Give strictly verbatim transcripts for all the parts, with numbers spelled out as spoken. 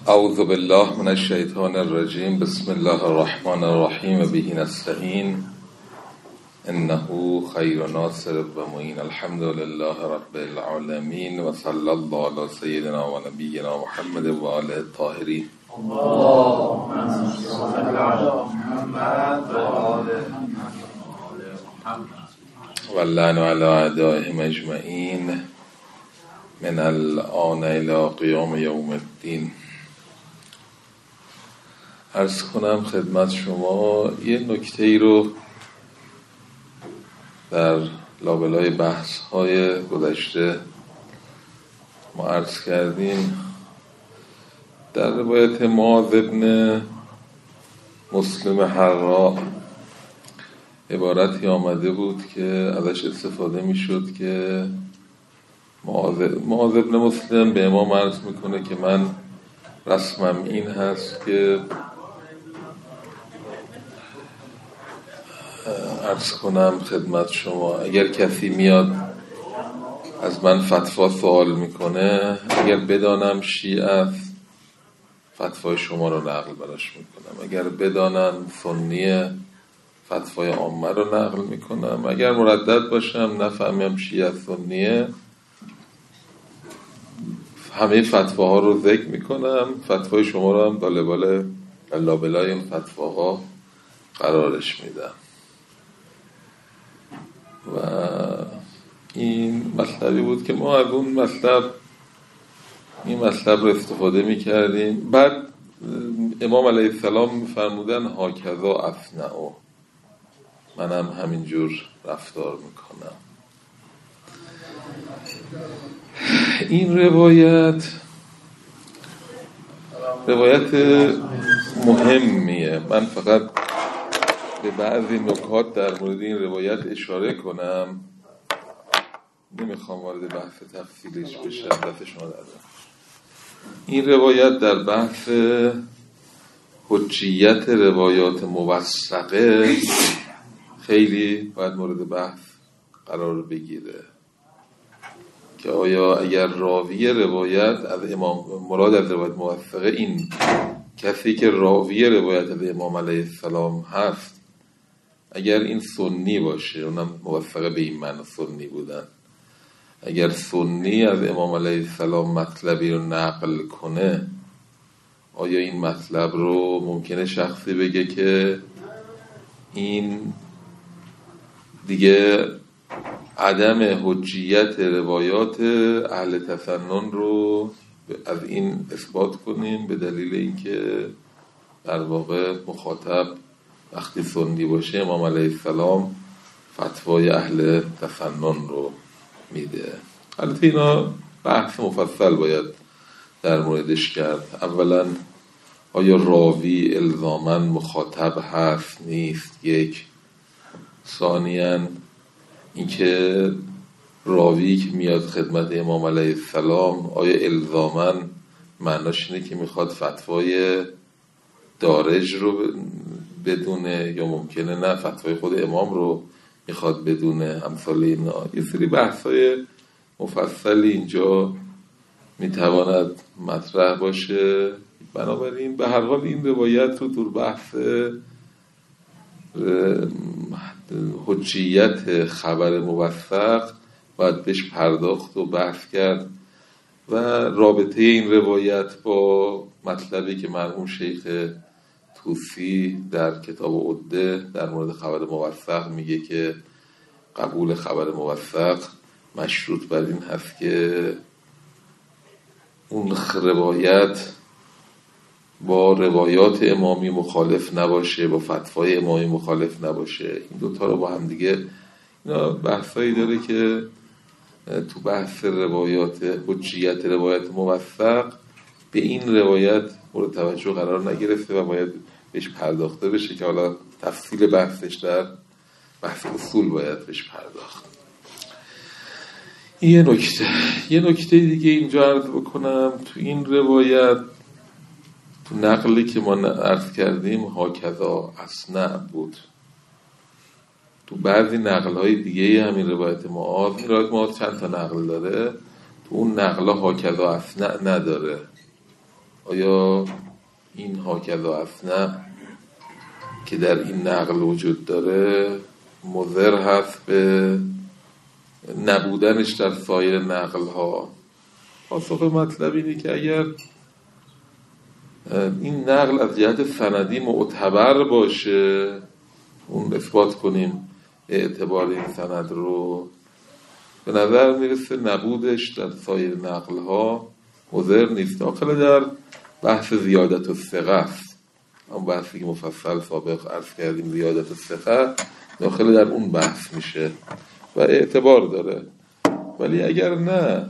اعوذ بالله من الشیطان الرجیم. بسم الله الرحمن الرحیم. به نستعین انه خیر ناصر و معین. الحمد لله رب العالمین و صلی الله علی سیدنا و نبینا محمد و آله الطاهرین. اللهم صل علی محمد و آل محمد و اللعن علی اعدائهم اجمعین من الآن الی قیام یوم الدین. عرض کنم خدمت شما یه نکته ای رو در لابلای بحث های گذشته ما عرض کردیم. در روایت معاذ ابن مسلم حراء عبارتی آمده بود که ازش استفاده می شد که معاذ ابن مسلم به امام عرض میکنه که من رسمم این هست که عرض کنم خدمت شما اگر کسی میاد از من فتوا سوال میکنه، اگر بدانم شیعه است فتوای شما رو نقل براش میکنم، اگر بدانم سنیه فتوای عامه رو نقل میکنم، اگر مردد باشم نفهمم شیعه سنیه همه فتواها رو ذکر میکنم، فتوای شما رو هم بالبال لابلای این فتواها قرارش میدم. و این مطلبی بود که ما از اون مطلب این مطلب رو استفاده میکردیم. بعد امام علیه السلام میفرمودن هاکذا اصنع، منم همینجور رفتار میکنم. این روایت روایت مهمیه. من فقط به بعضی نکات در مورد این روایت اشاره کنم، نمیخوام وارد بحث تفصیلش بشم. دست شما دادم. این روایت در بحث حجیت روایات موثقه خیلی باید مورد بحث قرار بگیره که آیا اگر راوی روایت از امام، مراد از روایت موثقه این کسی که راوی روایت از امام علیه السلام هست، اگر این سنی باشه، اونم موثقه به این معنی سنی بودن، اگر سنی از امام علیه السلام مطلبی رو نقل کنه، آیا این مطلب رو ممکنه شخصی بگه که این دیگه عدم حجیت روایات اهل تسنن رو از این اثبات کنیم به دلیل اینکه در واقع مخاطب وقتی سنی باشه امام علیه السلام فتوای اهل تسنن رو میده. البته اینا بحث مفصل باید در موردش کرد. اولا آیا راوی الزاماً مخاطب هست نیست؟ یک. ثانیاً اینکه راوی که میاد خدمت امام علیه السلام آیا الزاماً معناش اینه که میخواد فتوای دارج رو بدونه یا ممکنه نه فتوای خود امام رو میخواد بدونه؟ امثال اینا یه سری بحثای مفصلی اینجا میتواند مطرح باشه. بنابراین به هر حال این روایت رو دور بحث حجیت خبر موثق باید بهش پرداخت و بحث کرد و رابطه این روایت با مطلبی که مرحوم شیخ توسی در کتاب عده در مورد خبر موثق میگه که قبول خبر موثق مشروط بر این هست که اون روایت با روایات امامی مخالف نباشه، با فتوای امامی مخالف نباشه. این دوتا رو با هم دیگه، اینا بحثایی داره که تو بحث روایات حجیت روایت موثق به این روایت مورد توجه قرار نگرفته و باید بهش پرداخته بشه که حالا تفصیل بحثش در بحث اصول باید بهش پرداخت. یه نکته یه نکته دیگه اینجا عرض بکنم. تو این روایت تو نقلی که ما عرض کردیم هاکذا اصنع بود. تو بعضی نقل‌های دیگه همین روایت معاذ، این روایت معاذ چند تا نقل داره، تو اون نقل‌ها هاکذا اصنع نداره. آیا این هاکذا اثنا که در این نقل وجود داره مضر هست به نبودنش در سایر نقل ها؟ پاسخ مطلب اینه که اگر این نقل از جهت سندی معتبر باشه، اون اثبات کنیم اعتبار این سند رو، به نظر میرسه نبودش در سایر نقل ها مضر نیست. داخل در بحث زیادت الثقه است، اون بحثی که مفصل سابق عرض کردیم، زیادت الثقه داخل در اون بحث میشه و اعتبار داره. ولی اگر نه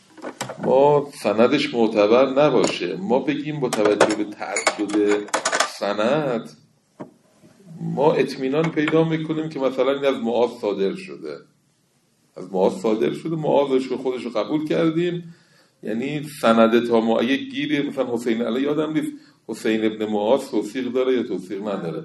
ما سندش معتبر نباشه، ما بگیم با توجه به تعدد سند ما اطمینان پیدا میکنیم که مثلا این از معاذ صادر شده، از معاذ صادر شده، معاذش رو خودش رو قبول کردیم، یعنی سند تا ما اگه گیری مثلا حسین علی یادم نیست حسین ابن معاذ توثیق داره یا توثیق نداره؟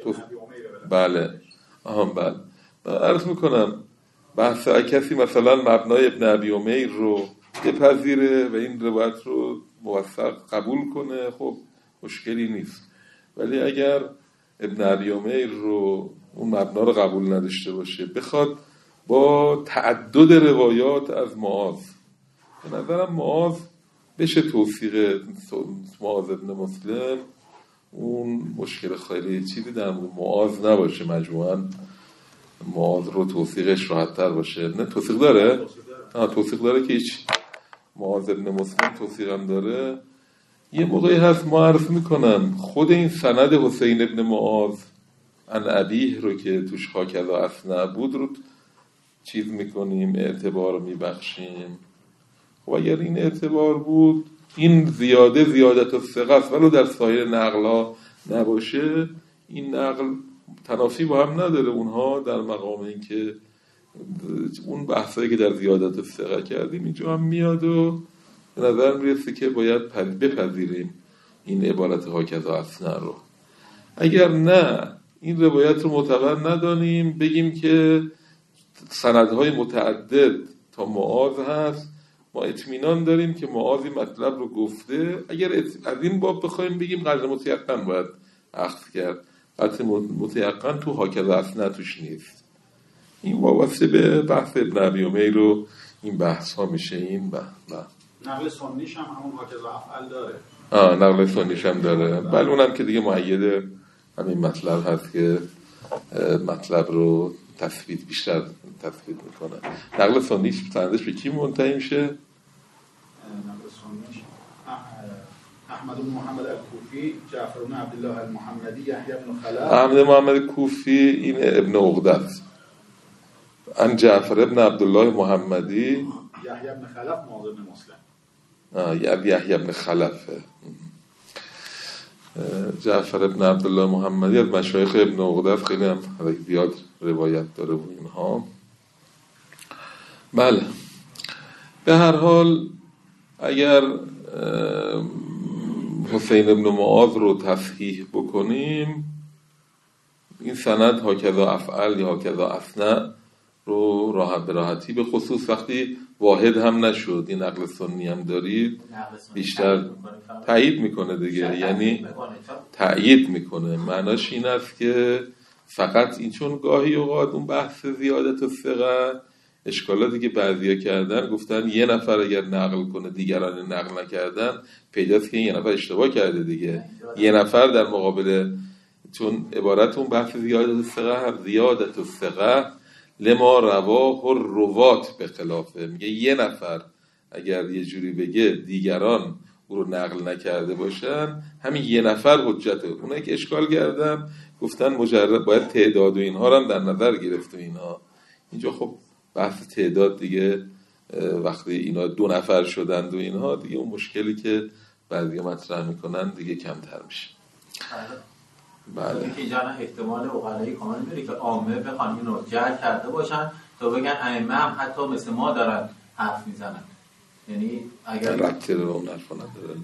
بله آها بله. عرض میکنم بحث کسی مثلا مبنای ابن ابی امیر رو بپذیره و این روایت رو موثق قبول کنه، خب مشکلی نیست. ولی اگر ابن ابی امیر رو اون مبنا رو قبول نداشته باشه، بخواد با تعدد روایات از معاذ، به نظرم معاذ بشه توثیق معاذ ابن مسلم، اون مشکل خیلی چیزی در معاذ نباشه، مجموعاً معاذ رو توثیقش راحت تر باشه. نه توثیق داره؟ آه توثیق داره که هیچ. معاذ ابن مسلم توثیق هم داره. یه موقعی هست ما عرض میکنم خود این سند حسین ابن معاذ عن ابیه رو که توش هاکذا اثنا بود رو چیز میکنیم، اعتبار میبخشیم. و اگر این اعتبار بود، این زیاده زیادت الثقه است، ولو در سایر نقل‌ها نباشه، این نقل تنافی با هم نداره. اونها در مقام این که اون بحثایی که در زیادت الثقه کردیم اینجا هم میاد و به نظر میرسه که باید بپذیریم این عبارت هاکذا اثنا رو. اگر نه این روایت رو معتبر ندانیم، بگیم که سندهای متعدد تا معاذ هست، ما اطمینان داریم که معاذ مطلب رو گفته، اگر از این باب بخوایم بگیم قدر متیقن باید اخذ کرد، قدر متیقن تو هاکذا اثنا توش نیست. این وابسته به بحث ابن ابی امیر رو این بحث ها میشه. این بحث نقل سنیش هم همون هاکذا افعل داره. آه نقل سنیش هم داره. بله اونم که دیگه مؤید همین مطلب هست که مطلب رو تثبیت بیشتر تثبیت میکنه. نقل سنیش سندش به کی منتهی میشه؟ نقل سنیش احمد بن محمد الکوفی، جعفر بن عبدالله المحمدی، یحیی بن خلف. احمد محمد کوفی این ابن عقده است. ان جعفر ابن عبدالله محمدی، یحیی بن خلف معاذ بن مسلم. آه یحیی بن خلفه. جعفر ابن عبدالله محمدی از مشایخ ابن عقده است، خیلی هم زیاد روایت داره و اینها. بله به هر حال اگر حسین ابن معاذ رو تصحیح بکنیم، این سند هاکذا افعل یا هاکذا اثنا رو راحت به راحتی، به خصوص وقتی واحد هم نشد، این نقل سنی هم دارید، بیشتر تایید میکنه دیگه، یعنی تایید میکنه. معناش این است که فقط این، چون گاهی اوقات اون بحث زیادت الثقه اشکالاتی که بعضیا کردن، گفتن یه نفر اگر نقل کنه دیگران نقل نکردن، پیداست که یه نفر اشتباه کرده دیگه. یه نفر در مقابل، چون عبارت اون بحث زیادت الثقه هم زیادت الثقه لما رواه الروات به خلافه، میگه یه نفر اگر یه جوری بگه دیگران او رو نقل نکرده باشن، همین یه نفر حجته. اونایی که اشکال کردن گفتن مجرد باید تعداد و اینها رو هم در نظر گرفت و اینها. اینجا خب بحث تعداد دیگه وقتی اینا دو نفر شدند و اینها دیگه اون مشکلی که بعضی مطرح میکنن دیگه کمتر میشه. بله. که اینجا احتمال عقلایی کامل میره که عامه بخوان اینو جعل کرده باشن تا بگن ائمه هم حتی مثل ما دارن حرف میزنن. یعنی اگر ربطی رو اون حرف ندارن.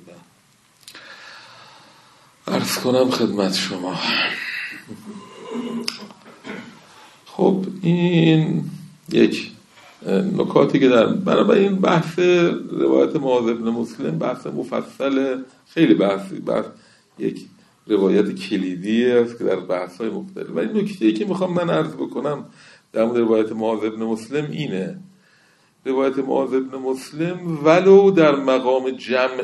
عرض کنم خدمت شما. خب این یک نکاتی که در برای این بحث روایت معاذ بن مسلم بحث مفصل، خیلی بحثی، بحث یک روایت کلیدی است که در بحث‌های مختلف. ولی نکته‌ای که میخوام من عرض بکنم در مورد روایت معاذ بن مسلم اینه: روایت معاذ بن مسلم ولو در مقام جمع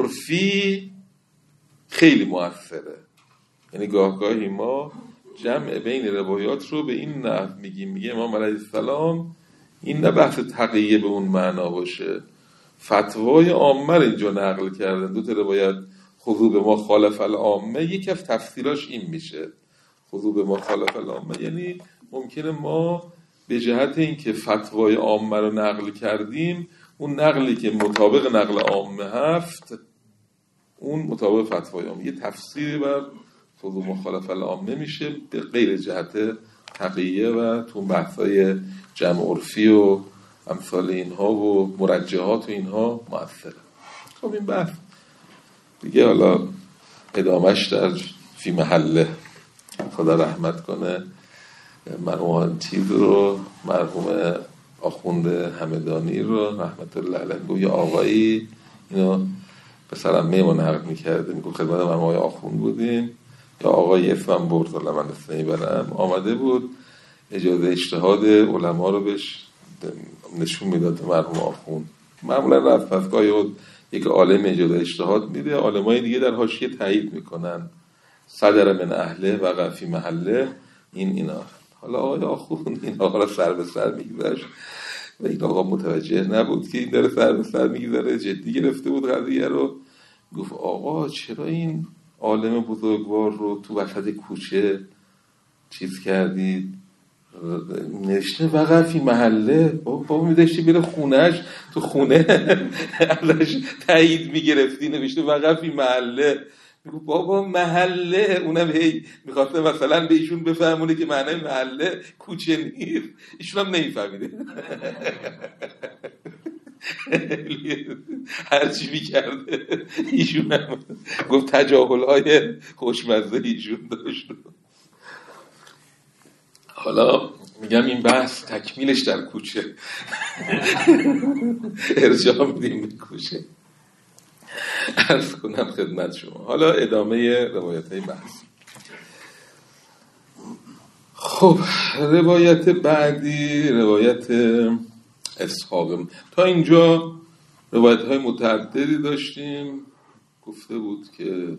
عرفی خیلی مؤثره. یعنی گاهگاهی ما جمع بین روایات رو به این نحو میگیم، میگه امام علیه السلام این نه بحث تقیه به اون معنا باشه، فتوای عامه رو اینجا نقل کردن. دو تا روایت خذو به ما خالف العامه، یکی از تفسیراش این میشه خذو به ما خالف العامه، یعنی ممکنه ما به جهت اینکه فتوای عامه رو نقل کردیم، اون نقلی که مطابق نقل عامه هست اون مطابق فتوای عامه، یه تفسیری بر خذو مخالف العامه میشه به غیر جهت تقیه و تو بحثای جمع عرفی و امثال اینها و مرجحات و اینها مؤثره. خب این بحث دیگه حالا ادامش در فی محله. خدا رحمت کنه مرحوم چیز رو، مرحوم آخوند همدانی رو رحمت الله علیه، یه آقایی اینو پسرم میمون نقل میکرده، میگو خدمت مرحوم آقای آخوند بودیم، یا آقای اسمم برد الله من اسمی برم، آمده بود اجازه اجتهاد علما رو بهش نشون میداد مرحوم آخوند. معمولا رفت پس گاهی یک عالم اجازه اجتهاد میده، عالمای دیگه در حاشیه تایید میکنن صدر من اهله و فی محله این اینا. حالا آقای آخوند این آقا را سر به سر میگذاشت و این آقا متوجه نبود که این داره سر به سر میگذاره، جدی گرفته بود قضیه رو. گفت آقا چرا این عالم بزرگوار رو تو وسط کوچه چیز کردید؟ نوشته وقع فی محله. بابا میداشتی بره خونهش، تو خونه ازش تایید میگرفتی، نوشته وقع فی محله. میگو بابا محله، اونم هی میخواسته مثلا به ایشون بفهمونه که معنی محله کوچه نیست، ایشون هم نمیفهمیده. هرچی میکرده ایشون هم گفت تجاهل های خوشمزه ایشون داشت. حالا میگم این بحث تکمیلش در کوچه، ارجاع میدیم به کوچه. عرض کنم خدمت شما حالا ادامه روایت های بحث. خب روایت بعدی روایت اسحاق. تا اینجا روایت های متعددی داشتیم. گفته بود که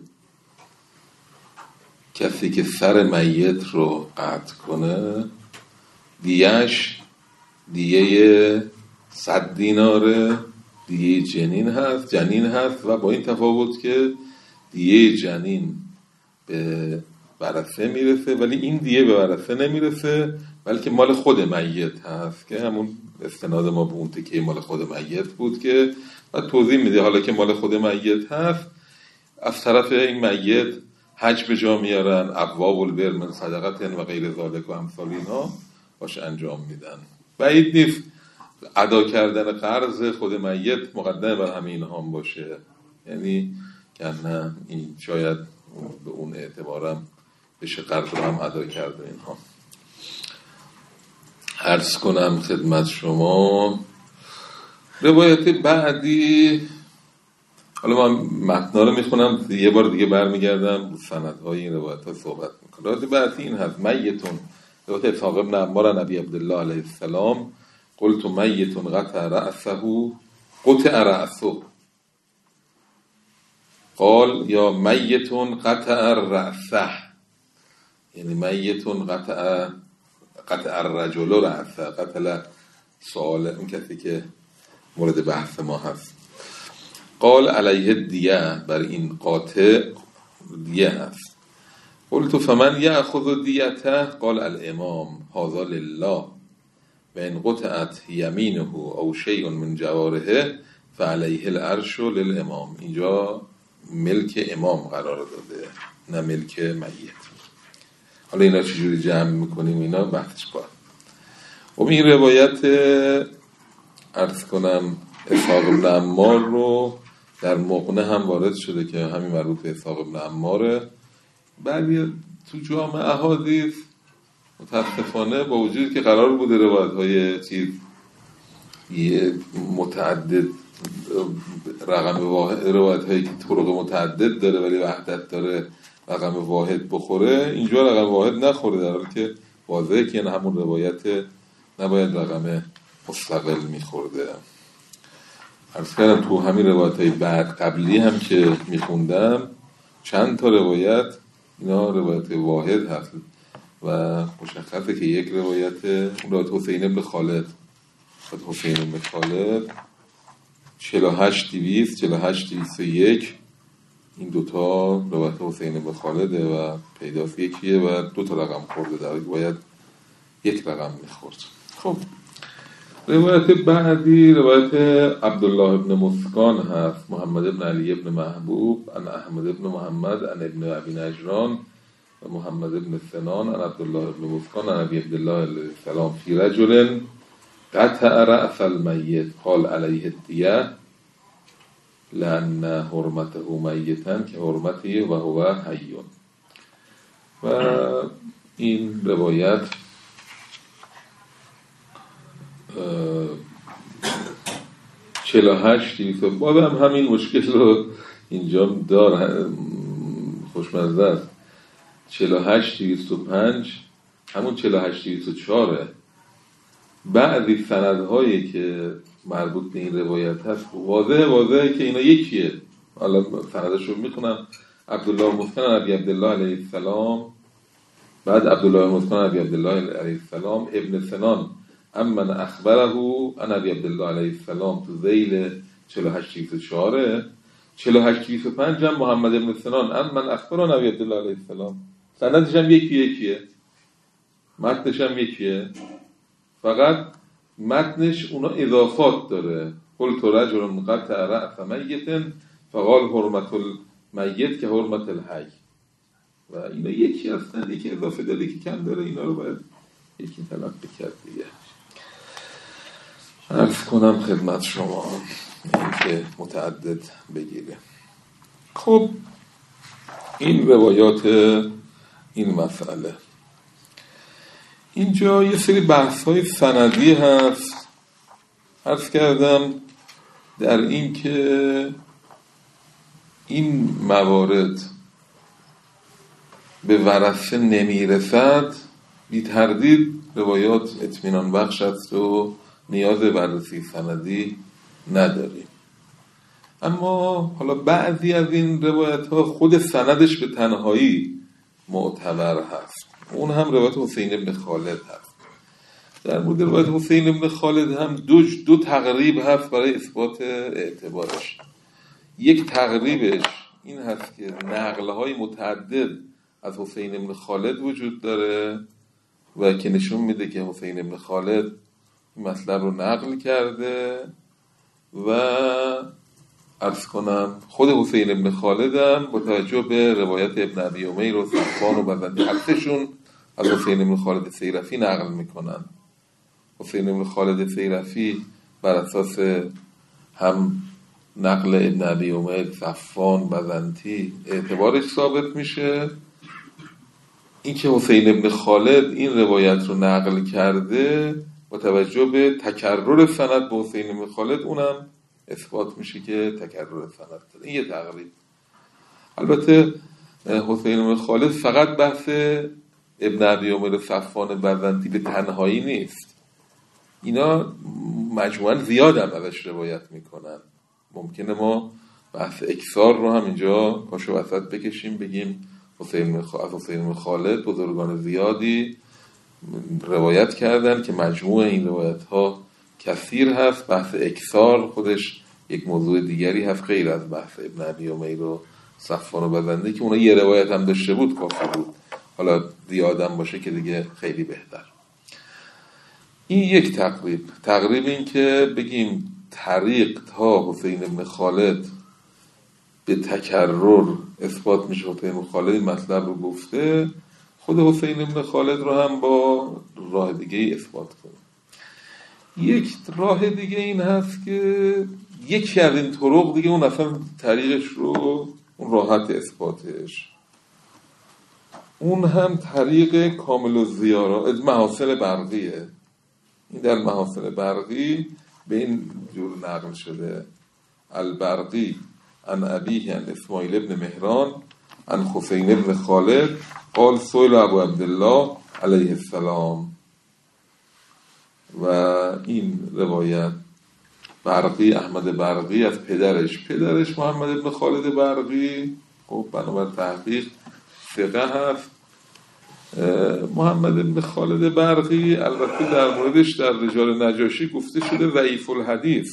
کسی که سر میت رو قطع کنه دیهش دیه صد دیناره، دیه جنین هست جنین هست و با این تفاوت که دیه جنین به ورثه میرسه ولی این دیه به ورثه نمیرسه، بلکه مال خود میت هست که همون استناد ما به اون تکیه مال خود میت بود که بعد توضیح میده. حالا که مال خود میت هست، از طرف این میت حج به جا میارن، ابواب البر من صدقه و غیر ذالک و امثال اینا باش انجام میدن. بعید نیست ادا کردن قرض خود میت مقدم بر همه اینها هم باشه، یعنی که نه این شاید به اون اعتبارم بشه قرض رو هم ادا کرده. اینها عرض کنم خدمت شما روایت بعدی. حالا من متنا رو میخونم، یه بار دیگه برمیگردم سندهای این روایت ها صحبت میکنم. روایت بعدی این هست: میتون، روایت اسحاق بن عمار نبی عبدالله علیه السلام، قلت میتون قطع رأسه قطع رأسه، قال یا میتون قطع رأسه، یعنی میتون قطع قطع الرجل رأسه، قتل سؤال اون کسی که مورد بحث ما هست. قال علیه دیه، بر این قاطع دیه هست. قلت فمن یأخذ دیته؟ قال الامام هذا لله و ان قطعت یمینه او شیء من جوارحه فعلیه العرش للامام. اینجا ملک امام قرار داده نه ملک میت. حالا اینا چجوری جمع میکنیم اینا بحثش باید. و این روایت عرض کنم اسحاق بن عمار رو در مغنه هم وارد شده که همین مربوط به اسحاق بن عماره. بعدی تو جامع احادیث متاسفانه با وجود که قرار بوده روایت های چیز یه متعدد رقم واحد، روایت هایی که طرق متعدد داره ولی وحدت داره رقم واحد بخوره، اینجا رقم واحد نخوره، در حالی که واضحه که این همون روایت نباید رقم مستقل میخورده. عرض کردم تو همین روایت های بعد قبلی هم که میخوندم چند تا روایت اینا روایت واحد هست و مشخصه که یک روایت اون روایت حسین بن خالد حسین بن خالد چهل و هشت دویست چهل و هشت دویست و یک، این دوتا روایت حسین بن خالده و پیداست یکیه و دوتا رقم خورده، در باید یک رقم میخورد. خب روایت بعدی روایت عبدالله ابن مسکان هست، محمد ابن علی ابن محبوب ان احمد ابن محمد ان ابن ابی نجران و محمد ابن سنان ان عبدالله ابن مسکان ان ابی عبدالله علیه السلام فی رجل قطع رأس المیت قال علیه الدیه لأن حرمته میتن که حرمته و هو حیون. و این روایت چهل و هشت بازم همین مشکل رو اینجا داره، خوشمزه است. چهل و هشت دویست و پنج همون چهل و هشت دویست و چهار. بعضی سندهایی که مربوط به این روایت هست واضحه واضحه که اینا یکیه. حالا سندش رو میخونم. عبدالله مسکن ابی عبدالله علیه السلام، بعد عبدالله مسکن ابی عبدالله علیه السلام ابن سنان اما اخبره ان ابی عبدالله علیه السلام تو ذیل چهل و هشت دویست و چهار. چهل و هشت دویست و پنج هم محمد ابن سنان اما اخبره ابی عبدالله علیه السلام، سندش هم یکی یکیه، متنش هم یکیه، فقط متنش اونا اضافات داره. قلت رجل قطع رأس میت فقال حرمت المیت که حرمت الحی. و اینا یکی هستن، یکی اضافه داره یکی کم داره، اینا رو باید یکی تلقی کرد دیگه. عرض کنم خدمت شما این که متعدد بگیره. خب این روایات این مسئله. اینجا یه سری بحث‌های سندی هست. عرض کردم در این که این موارد به ورثه نمیرسد، بی تردید روایات اطمینان بخش است و نیاز به بررسی سندی نداریم. اما حالا بعضی از این روایت ها خود سندش به تنهایی معتبر هست. اون هم روایت حسین بن خالد هست. در مورد روایت حسین بن خالد هم دو, دو تقریب هست برای اثبات اعتبارش. یک تقریبش این هست که نقل‌های متعدد از حسین بن خالد وجود داره و که نشون میده که حسین بن خالد این مطلب رو نقل کرده و عرض کنم خود حسین بن خالد هم با توجه به روایت ابن ابی امیر و صفوان و بزنده حقشون از حسین بن خالد سیرفی نقل میکنن. حسین بن خالد سیرفی بر اساس هم نقل ابن ابی امیر، صفوان، بزنتی اعتبارش ثابت میشه. این که حسین بن خالد این روایت رو نقل کرده با توجه به تکرر سند به حسین بن خالد اونم اثبات میشه که تکرر سند داره. این یه تقریب. البته حسین بن خالد فقط بحث ابن ابی امیر، صفوان، بزنتی به تنهایی نیست، اینا مجموعاً زیاد هم ازش روایت میکنن. ممکنه ما بحث اکثار رو هم اینجا پاشو وسط بکشیم بگیم حسین بن حسین بن خالد بزرگان زیادی روایت کردن که مجموع این روایت ها کثیر هست. بحث اکثار خودش یک موضوع دیگری هست غیر از بحث ابن ابی امیر و صفوان و بزنده که اونا یه روایت هم داشته بود کافی بود، حالا زیاد هم باشه که دیگه خیلی بهتر. این یک تقریب. تقریب این که بگیم طریق تا حسین بن خالد به تکرر اثبات میشه حسین بن خالد این مطلب رو گفته، خود حسین بن خالد رو هم با راه دیگه اثبات کنه. یک راه دیگه این هست که یکی از این طرق دیگه اون اصلا طریقش رو اون راحت اثباتش، اون هم طریق کامل الزیارات محاسن برقیه. این در محاسن برقی به این جور نقل شده: البرقی عن ابیه عن اسماعیل ابن مهران عن حسین ابن خالد قال سئل ابو عبدالله علیه السلام. و این روایت برقی، احمد برقی، از پدرش پدرش محمد ابن خالد برقی، خب بنابر تحقیق ثقه هست. محمد ابن خالد برقی البته در موردش در رجال نجاشی گفته شده ضعیف الحدیث،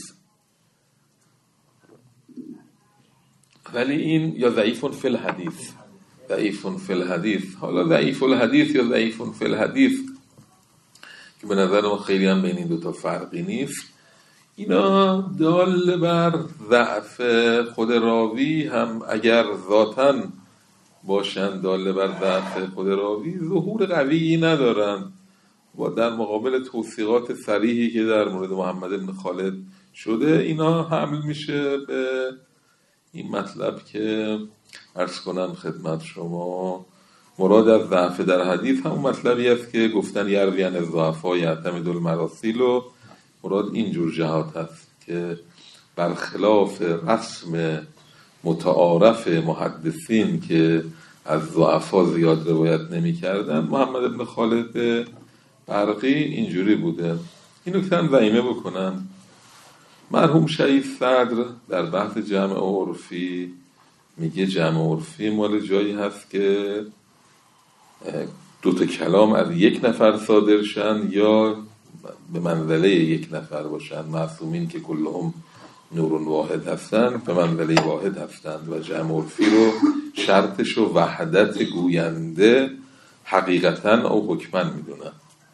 ولی این یا ضعیف فی الحدیث، ضعیف فی الحدیث، حالا ضعیف الحدیث یا ضعیف فی الحدیث که به نظر ما خیلی هم بین این دوتا فرقی نیست، اینا دال بر ضعف خود راوی هم اگر ذاتاً باشن، دال بر ضعف خود راوی ظهور قویی ندارن و در مقابل توثیقات صریحی که در مورد محمد بن خالد شده اینا حمل میشه به این مطلب که عرض کنم خدمت شما. مراد از ضعف در حدیث همون مطلبی است که گفتن یرویان الضعفاء یعتمد المراسیل، و مراد اینجور جهات هست که برخلاف رسم متعارف محدثین که از ضعفا زیاد روایت نمی کردن، محمد بن خالد برقی اینجوری بوده. اینو که هم ضعیمه بکنن. مرحوم شهید صدر در بحث جمع عرفی میگه جمع عرفی مال جایی هست که دوتا کلام از یک نفر صادر شن یا به منزله یک نفر باشن، معصومین که کلهم نورون واحد هستند به منزله واحد هستند، و جمع عرفی رو شرطش و وحدت گوینده حقیقتا او حکما میدونن.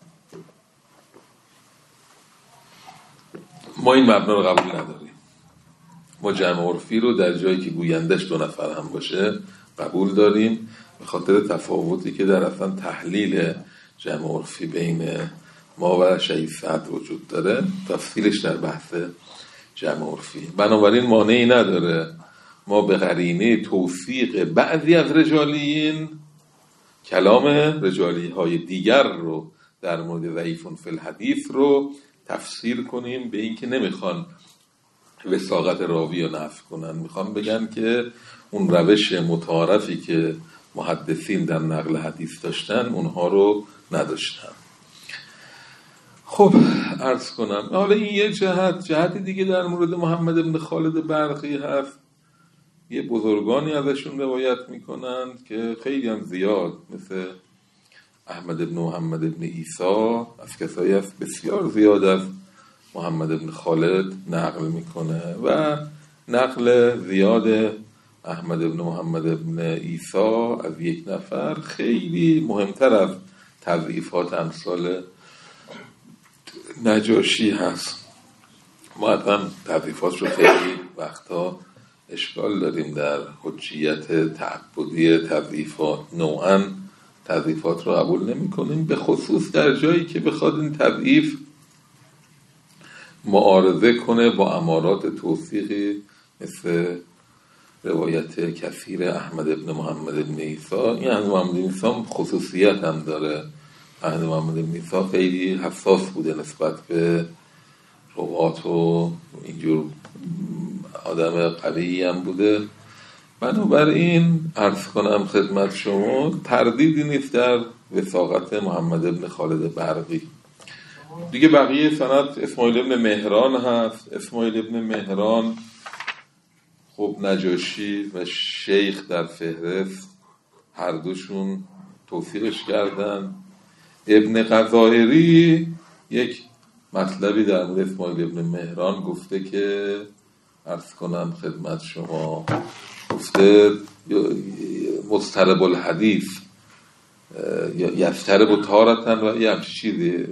ما این مبنا رو قبول نداریم. ما جمع عرفی رو در جایی که گویندش دو نفر هم باشه قبول داریم، به خاطر تفاوتی که در اصلا تحلیل جمع عرفی بین ما و شهید صدر وجود داره، تفصیلش در بحث جمع عرفی. بنابراین مانعی نداره ما به قرینه توثیق بعضی از رجالیین کلام رجالی های دیگر رو در مورد ضعیف فی الحدیث رو تفسیر کنیم به این که نمیخوان وثاقت راوی رو نفی کنن، میخوان بگن که اون روش متعارفی که محدثین در نقل حدیث داشتن اونها رو نداشتن. خب عرض کنم حالا این یه جهت. جهت دیگه در مورد محمد بن خالد برقی هست، یه بزرگانی ازشون روایت میکنن که خیلی هم زیاد، مثل احمد بن محمد بن عیسی از کسایی هست بسیار زیاد از محمد بن خالد نقل میکنه، و نقل زیاد احمد بن محمد بن عیسی از یک نفر خیلی مهمتر از تضعیفات امثال نجاشی هست. ما حتما تضعیفات رو خیلی وقتا اشکال داریم در حجیت تعبدی تضعیفات، نوعاً تضعیفات رو قبول نمی کنیم، به خصوص در جایی که بخواد این تضعیف معارضه کنه با امارات توثیقی مثل روایت کثیر احمد بن محمد بن عیسی. این احمد محمد بن عیسی خصوصیت هم داره، احمد محمد بن عیسی خیلی حساس بوده نسبت به روات و اینجور آدم قوی هم بوده. بنابراین عرض کنم خدمت شما تردیدی نیست در وثاقت محمد بن خالد برقی. دیگه بقیه سند اسماعیل ابن مهران هست. اسماعیل ابن مهران خب نجاشی و شیخ در فهرست هر دوشون توثیقش کردن. ابن غزائری یک مطلبی در مورد اسماعیل ابن مهران گفته که عرض کنم خدمت شما، گفته مضطرب الحدیث یفترب تارتن و یه همچی چیزی،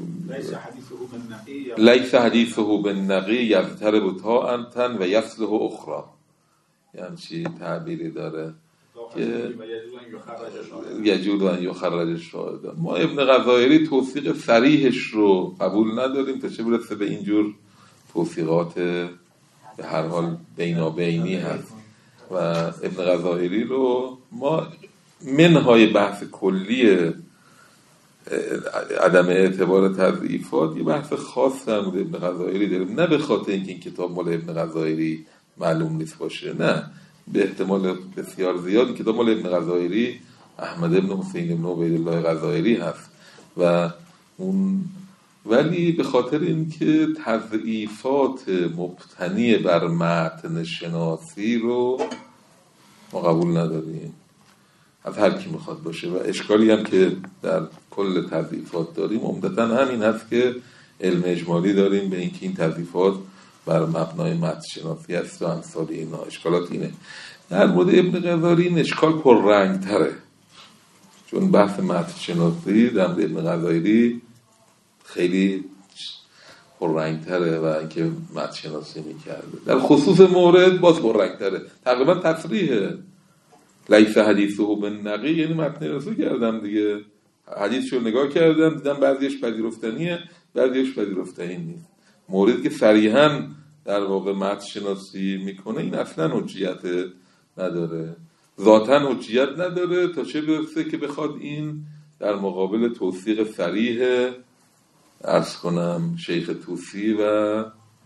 لیس حدیثه بالنقی یفترب تارتن و یصلح اخرى، یه همچی تعبیری داره که یجوز ان یخرج الشاهد. ما ابن غزائری توثیق صریحش رو قبول نداریم تا چه برسه به اینجور توثیقات به هر حال بینابینی هست، و ابن غزائری رو ما منهای بحث کلی عدم اعتبار تضعیفات یه بحث خاص در مورد ابن غزائری داریم، نه به خاطر اینکه این کتاب مال ابن غزائری معلوم نیست باشه، نه، به احتمال بسیار زیاد این کتاب مال ابن غزائری احمد ابن حسین ابن عبیدالله غزائری هست و اون، ولی به خاطر اینکه تضعیفات مبتنی بر متن شناسی رو ما قبول نداریم از هر کی میخواد باشه، و اشکالی هم که در کل تضعیفات داریم عمدتاً همین هست که علم اجمالی داریم به اینکه این تضعیفات بر مبنای متن شناسی است و امثال اینا. اشکالات اینه. در مورد ابن غزائری این اشکال پررنگ تره، چون بحث متن شناسی در مورد ابن غزائری خیلی پررنگ تره و اینکه متن شناسی میکرده در خصوص مورد باز پررنگ تره. تقریبا تصریحه لیس حدیثه بالنقی، یعنی متن رسول کردم دیگه، حدیثشو نگاه کردم دیدم بعضیش پذیرفتنیه بعضیش پذیرفتنی نیست. موردی که صریحاً در واقع متن شناسی میکنه این اصلا حجیت نداره، ذاتاً حجیت نداره، تا چه برسه که بخواد این در مقابل توثیق صریح عرض کنم شیخ طوسی و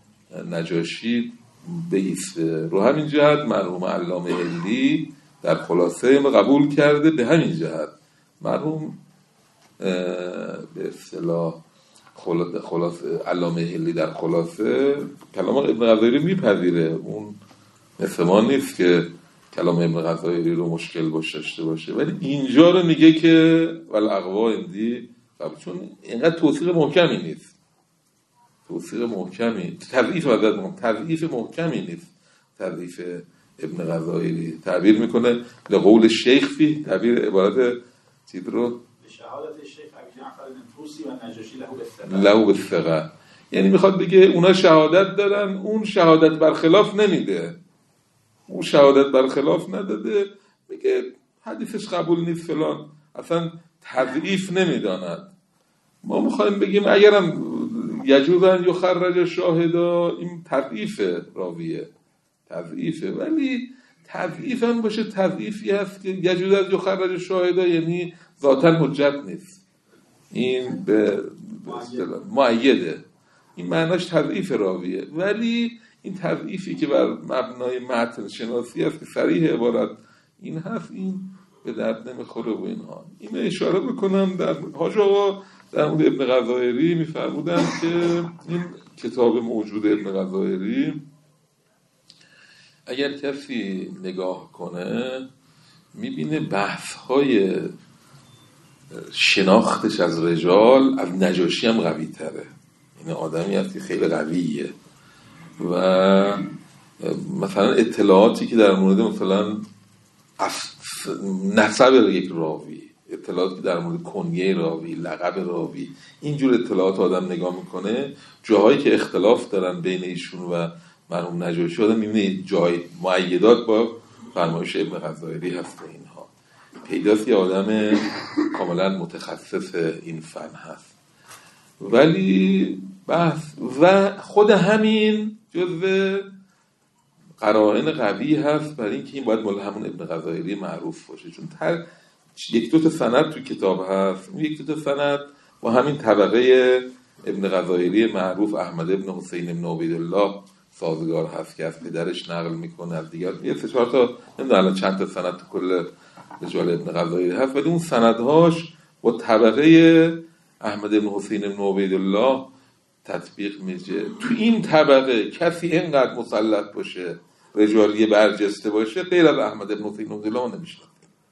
نجاشی بیسته. رو همین جهت مرحوم علامه هلی در خلاصه قبول کرده، به همین جهت مرحوم به اصطلاح خلاصه علامه هلی در خلاصه کلام ابن غزائری میپذیره، اون مثل ما نیست که کلام ابن غزائری رو مشکل باش داشته باشه، ولی اینجا رو میگه که والاقوا اندی، چون اینقدر توثیق محکمی نیست، توثیق محکمی تضعیف وضعیت تضعیف محکمی نیست. تضعیف ابن غزائری تعبیر میکنه لقول شیخ فی، تعبیر عبارت چیز رو شهادت شیخ ابی جعفر الطوسی و نجاشی له بالثقه، له بالثقه، یعنی میخواد بگه اونا شهادت دارن، اون شهادت برخلاف نمیده، اون شهادت برخلاف نداده، میگه حدیثش قبول نیست فلان، اصلا تضعیف نمیداند. ما میخوایم بگیم اگرم یجوز ان یخرج شاهدا، این تضعیف راویه، تضعیفه، ولی تضعیف هم باشه تضعیفی هست که یجوز ان یخرج شاهدا یعنی ذاتاً حجت نیست، این به مؤیده، این معناش تضعیف راویه، ولی این تضعیفی که بر مبنای متن شناسی است که صریح عبارت این هست، این به درد نمیخوره و اینها. این اشاره بکنم در حاج آقا در مورد ابن غزائری میفرمودن که این کتاب موجود ابن غزائری اگر کسی نگاه کنه میبینه بحث‌های شناختش از رجال از نجاشی هم قوی تره، این آدمی هست که خیلی قویه و مثلا اطلاعاتی که در مورد مثلا نسب یک راوی، اطلاعاتی که در مورد کنیه راوی، لقب راوی، اینجور اطلاعات آدم نگاه میکنه، جاهایی که اختلاف دارن بین ایشون و مرحوم نجاشی آدم میبینه جای مؤیدات با فرمایش ابن غزائری هست. اینها پیداست یه آدم کاملا متخصص این فن هست، ولی بحث و خود همین جزء قرائن قوی هست برای اینکه این باید مال همون ابن غزائری معروف باشه، چون تر یک دو تا سند تو کتاب هست، اون یک دو تا سند با همین طبقه ابن غزائری معروف احمد ابن حسین ابن عبیدالله سازگار هست که از پدرش نقل میکنه، از دیگر یه سه چهار تا نمیدونم الان چند تا سند تو کل رجال ابن غزائری هست، ولی اون سندهاش با طبقه احمد ابن حسین ابن عبیدالله تطبیق میشه. تو این طبقه کسی اینقدر مسلط باشه، رجالی برجسته باشه، غیر از احمد ابن حسین ابن عبیدالله نمیشناسه.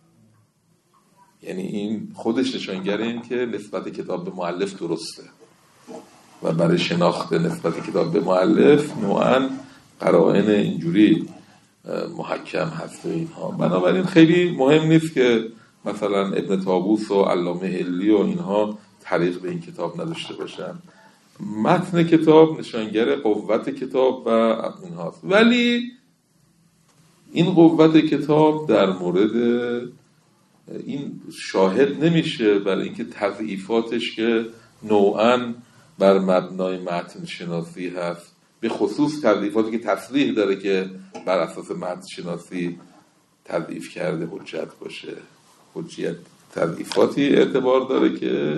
یعنی این خودش نشانگر این که نسبت کتاب به مؤلف درسته و برای شناخت نسبت کتاب به مؤلف نوعاً قرائن اینجوری محکم هست اینها. بنابراین خیلی مهم نیست که مثلا ابن طاووس و علامه هلی و اینها طریق به این کتاب نداشته باشن، متن کتاب نشانگر قوت کتاب و اینهاست، ولی این قوت کتاب در مورد این شاهد نمیشه برای اینکه تضعیفاتش که نوعاً بر مبنای متن شناسی هست، به خصوص تضعیفاتی که تصریح داره که بر اساس متن شناسی تضعیف کرده حجت باشه. حجیت تضعیفاتی اعتبار داره که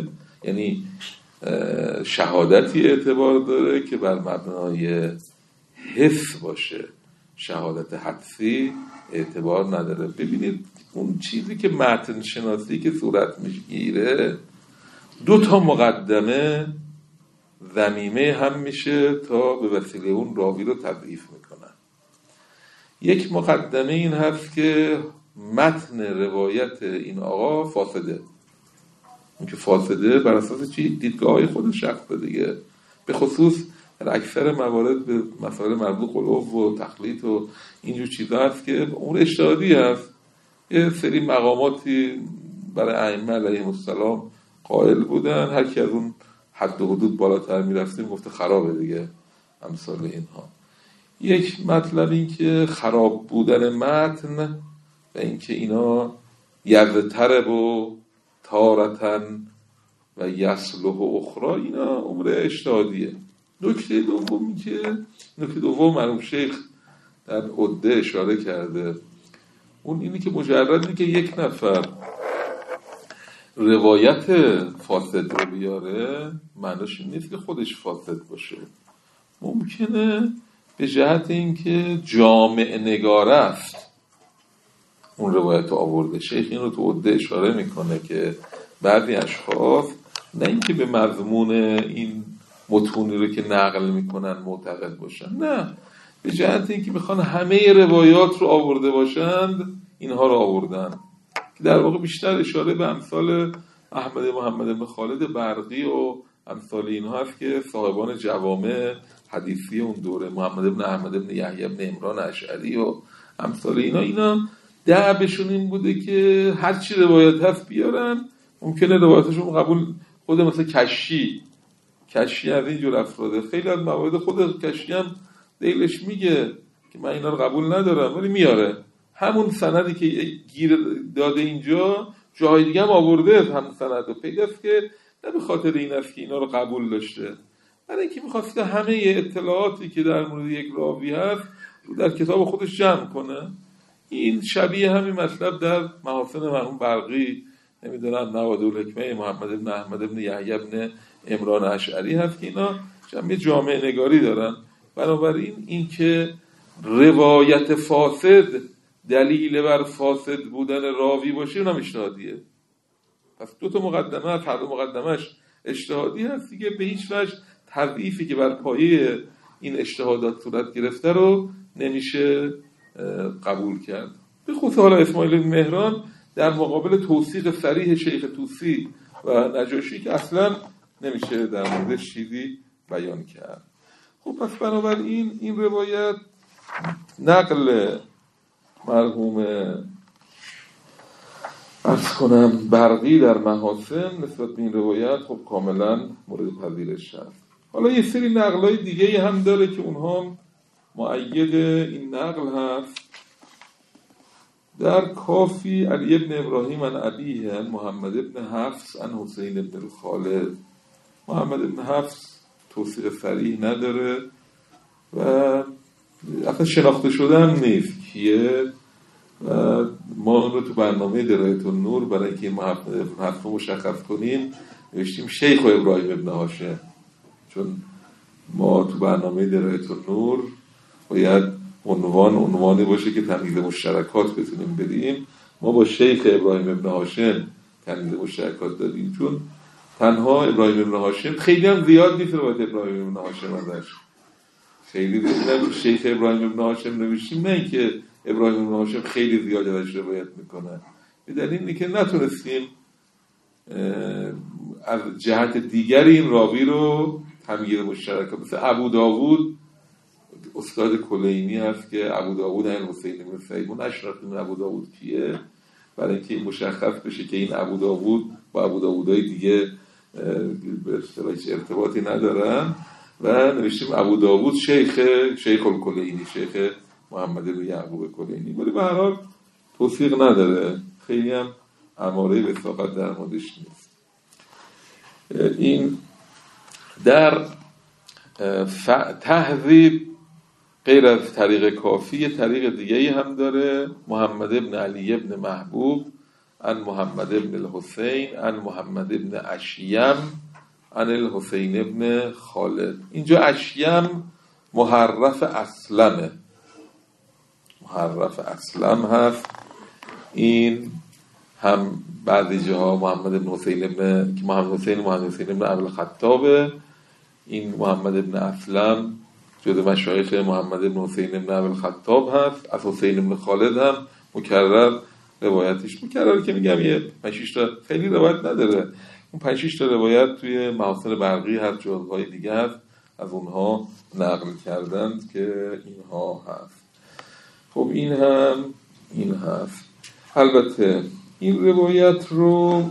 یعنی شهادتی اعتبار داره که بر مبنای حس باشه، شهادت حدسی اعتبار نداره. ببینید اون چیزی که متن شناسی که صورت میگیره دو تا مقدمه ضمیمه هم میشه تا به وسیله اون راوی رو تضعیف میکنن. یک مقدمه این هست که متن روایت این آقا فاسده. این که فاسده بر اساس چی؟ دیدگاه خود شخص دیگه، به خصوص در اکثر موارد به مسائل مربوط قلوب و تخلیط و اینجور چیزا هست که امور اجتهادی هست. یه سری مقاماتی برای ائمه علیهم السلام قائل بودن، هر کی از اون حد و حدود بالاتر میرفتیم گفته خرابه دیگه، امثال اینها. یک مطلب این که خراب بودن متن و این که اینا یذترب و تارتن و یصلح و اخرى، اینا امور اجتهادیه. نکته دومی که نکته دوم مرحوم شیخ در عده اشاره کرده، اون اینی که مجرد اینه که یک نفر روایت فاسد رو بیاره معناش این نیست که خودش فاسد باشه. ممکنه به جهت اینکه جامع نگاره است اون روایت رو آورده. شیخ این رو تو عده اشاره میکنه که بعضی اشخاص نه اینکه به مضمون این متونی رو که نقل میکنن معتقد باشن، نه، به جهت اینکه میخوان همه روایات رو آورده باشند اینها رو آوردن، که در واقع بیشتر اشاره به امثال احمد محمد بن خالد برقی و امثال اینها هست که صاحبان جوامع حدیثی اون دوره، محمد بن احمد بن یحیی بن عمران اشعری و امثال اینا اینا دعبشون این بوده که هر چی روایت هست بیارن. ممکنه روایتشون قبول، خود مثلا کشی کشی از اینجور افراده، خیلی از موارد خود کشی هم دیلش میگه که من اینا رو قبول ندارم ولی میاره. همون سندی که گیر داده اینجا جای دیگه هم آورده هم سند رو، پیداست که نه به خاطر این است که اینا رو قبول داشته، برای اینکه میخواسته همه اطلاعاتی که در مورد یک راوی هست در کتاب خودش جمع کنه. این شبیه همین مطلب در محاسن مرحوم برقی، نمیدونم نوادر الحکمه محمد بن احمد بن یحیی بن عمران اشعری هست که اینا جمعی جامعه نگاری دارن. بنابراین این که روایت فاسد دلیل بر فاسد بودن راوی باشه اونم اجتهادیه. پس دو تا مقدمه از هر دو مقدمش اجتهادی هست دیگه، به هیچ وجه تضعیفی که بر پایه این اجتهادات صورت گرفته رو نمیشه قبول کرد. به خصوص حالا اسماعیل بن مهران در مقابل توثیق صریح شیخ طوسی و نجاشی که اصلا نمیشه در موردش چیزی بیان کرد. خب پس بنابراین این روایت نقل مرحوم عرض کنم برقی در محاسن نسبت به این روایت خب کاملا مورد پذیرش هست. حالا یه سری نقل‌های دیگه هم داره که اونها مؤید این نقل هست. در کافی علی ابن ابراهیم عن ابیه محمد ابن حفص عن حسین ابن خالد. محمد ابن حفص توثیق صریح نداره و اصلا شناخته شده هم نیست کیه. و ما رو تو برنامه درایت النور برای اینکه این محمد ابن حفص مشخص کنیم نوشتیم شیخ و ابراهیم ابن هاشم، چون ما تو برنامه درایت النور باید عنوان عنوانی باشه که تمییز مشترکات بتونیم بدیم. ما با شیخ ابراهیم ابن هاشم تمییز مشترکات دادیم، چون تنها ابراهیم ابن هاشم خیلی هم زیاد نیست روایت ابراهیم ابن هاشم ازش، خیلی زیاد شیخ ابراهیم ابن هاشم نوشتیم، نه که ابراهیم ابن هاشم خیلی زیاد ازش روایت میکنه، به دلیل اینه که نتونستیم از جهت دیگری این راوی رو تمییز مشترکات. مثل ابو داوود استاد کلینی هست که ابو داوود این حسین بن سعید نشناختیم ابو داوود کیه، برای اینکه مشخص بشه که این ابو داوود با ابو داوودهای دیگه به اصطلاح ارتباطی ندارن و نوشتیم ابو داوود شیخ شیخ الکلینی، شیخ محمد بن یعقوب کلینی، ولی به هر حال توثیق نداره، خیلی هم اماره وثاقت در موردش نیست. این در تهذیب غیر از طریق کافی طریق دیگه‌ای هم داره. محمد ابن علی ابن محبوب عن محمد ابن الحسین عن محمد ابن اشیم عن الحسین ابن خالد. اینجا اشیم محرف اسلمه، محرف اسلم هست. این هم بعضی جاها محمد ابن حسین ابن که محمد حسین محمد حسین ابن ابوالخطابه، این محمد ابن اسلم جزو مشایخ محمد ابن حسین ابن ابوالخطاب هست. از حسین ابن خالد هم مکرر روایتش، مکرر که میگم یه پنج شش تا، خیلی روایت نداره، اون پنج شش تا روایت توی محاسن برقی هست، جزوهای دیگه هست، از اونها نقل کردند که اینها هست. خب این هم این هست. البته این روایت رو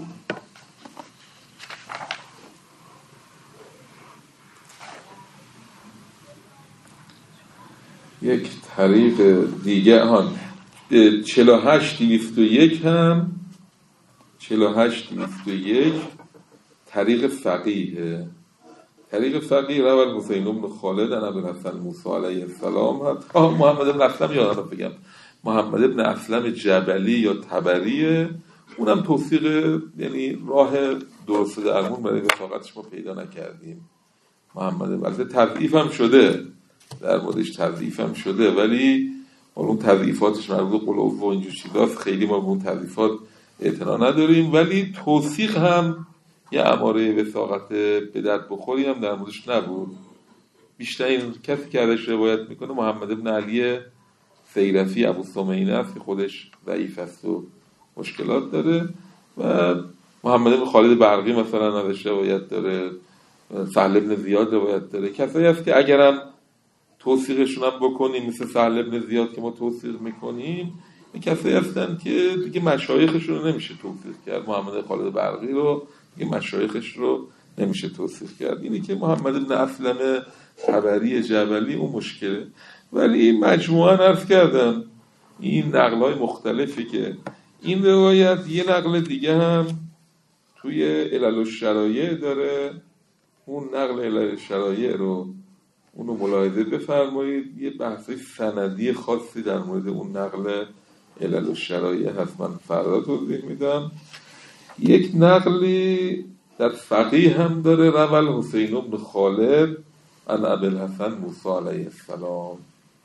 یک طریق دیگه هان چهل و هشت دویست و یک هم چهل و هشت دویست و یک طریق فقیه. طریق فقیه روال حسین بن خالد عن ابوالحسن موسی علیه السلام هست. آه محمد بن اسلم یادم بگم، محمد بن اسلم جبلی یا تبریه، اونم توثیق، یعنی راه درست درمون برای وثاقتش ما پیدا نکردیم. محمد بن اسلم تضعیف هم شده، در موردش تضعیف هم شده، ولی اون تضعیفاتش مربوط به قلوب و اینجور چیزاست، خیلی ما به اون تضعیفات اعتنا نداریم، ولی توثیق هم یه اماره وثاقت به درد بخوری هم در موردش نبود. بیشتر این کسی که ازش روایت میکنه محمد بن علی سیرفی ابو سمیه است که خودش ضعیف است و مشکلات داره، و محمد بن خالد برقی مثلا ازش روایت داره، سهل بن زیاد روایت داره. کسایی هست که اگرم توثیقشون هم بکنیم مثل سهل بن زیاد که ما توثیق میکنیم، کسایی هستن که دیگه مشایخشون رو نمیشه توثیق کرد. محمد خالد برقی رو دیگه مشایخش رو نمیشه توثیق کرد. اینی که محمد بن اسلم تبری جبلی اون مشکله. ولی مجموعاً عرض کردم این نقل‌های مختلفی که این روایت یه نقل دیگه هم توی علل الشرایع داره، اون نقل علل الشرایع رو اونو ملاحظه بفرمایید. یه بحثی سندی خاصی در مورد اون نقل علل الشرایع هست، من فردا توضیح میدم. یک نقلی در فقیه هم داره، روال حسین بن خالد عن ابوالحسن موسی علیه السلام.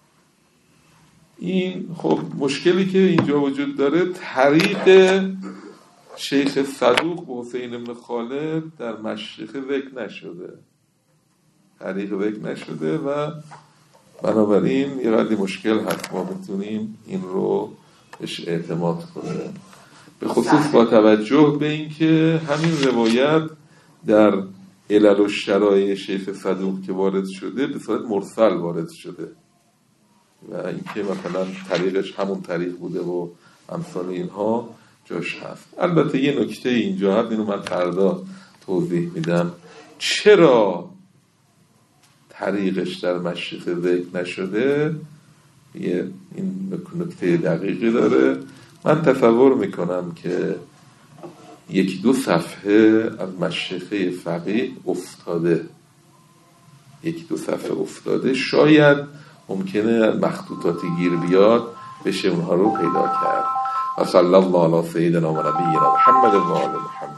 این خب مشکلی که اینجا وجود داره، طریق شیخ صدوق به حسین بن خالد در مشرق ذکر نشده، طریق ذکر نشده و بنابراین یه قدری مشکل هست ما بتونیم این رو بهش اعتماد کنیم، به خصوص با توجه به اینکه همین روایت در علل الشرایع شیخ صدوق که وارد شده به صورت مرسل وارد شده و اینکه مثلا طریقش همون طریق بوده و امثال اینها جاش هست. البته یه نکته اینجا هست، اینو من فردا توضیح میدم چرا طریقش در مشرق ذکر نشده. یه این نکته دقیقی داره. من تصور میکنم که یکی دو صفحه از مشرقه فقیه افتاده، یکی دو صفحه افتاده، شاید ممکنه مخطوطاتی گیر بیاد بشه اونها رو پیدا کرد. و صلی الله علی سیدنا و نبینا محمد و آل محمد.